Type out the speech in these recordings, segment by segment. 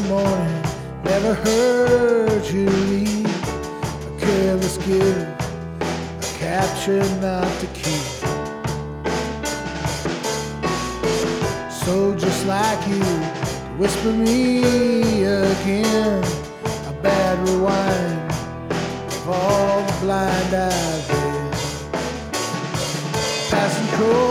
morning. Never heard you leave. A careless gift, a capture not to keep. So just like you, whisper me again, a bad rewind of all the blind I've been. Passing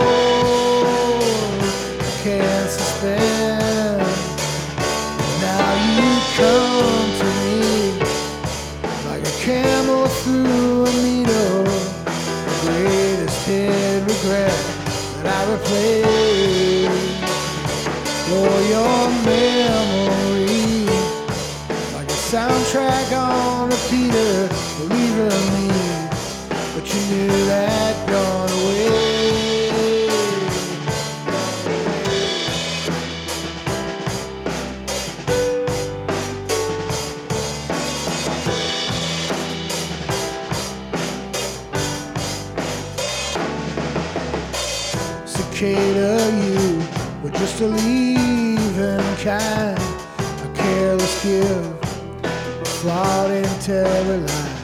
cold, I can't suspend. Now you come to me like a camel through a needle. The greatest hid regret that I replay for your memory, like a soundtrack on repeater, believing me, but you knew that gone away. Cicada, you were just a leaving kind, a careless gift, a flawed and terror line.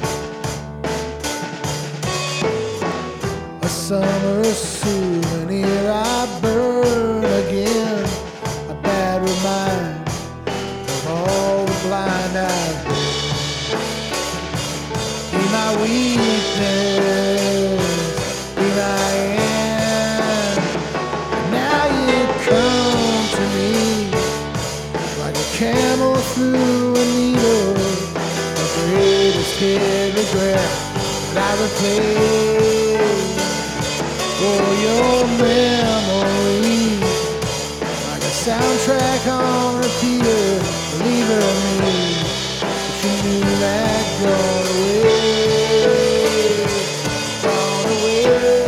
A summer souvenir I burn again, a bad reminder of all the blind I've been. Be my weakness, be my end. Camel through a needle, the greatest hid regret that I replay for your memory, like a soundtrack on repeater, believing me, but you knew that gone away, gone away.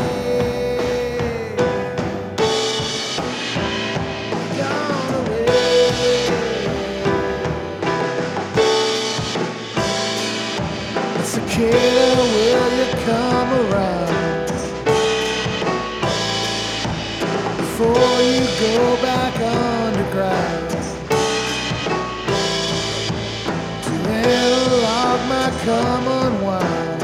Cicada, will you come around before you go back underground to interlock my common wine?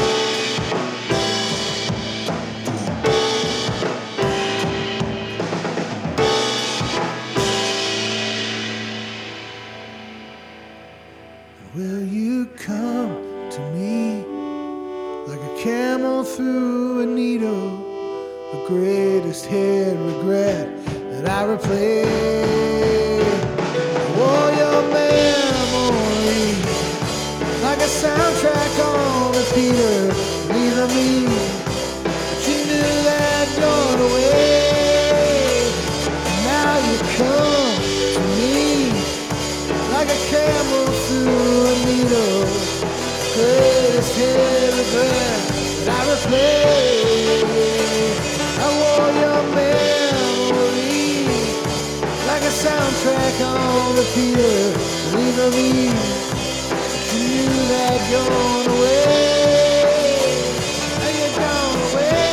Will you come to me like a camel through a needle, the greatest hid regret that I replay for your memory, like a soundtrack on repeater, leaving me, but you knew that gone away. And now you come to me like a camel through a needle, greatest hid regret that I replay. I wore your memory like a soundtrack on repeater, leaving me, but you knew that gone away. Now you're gone away.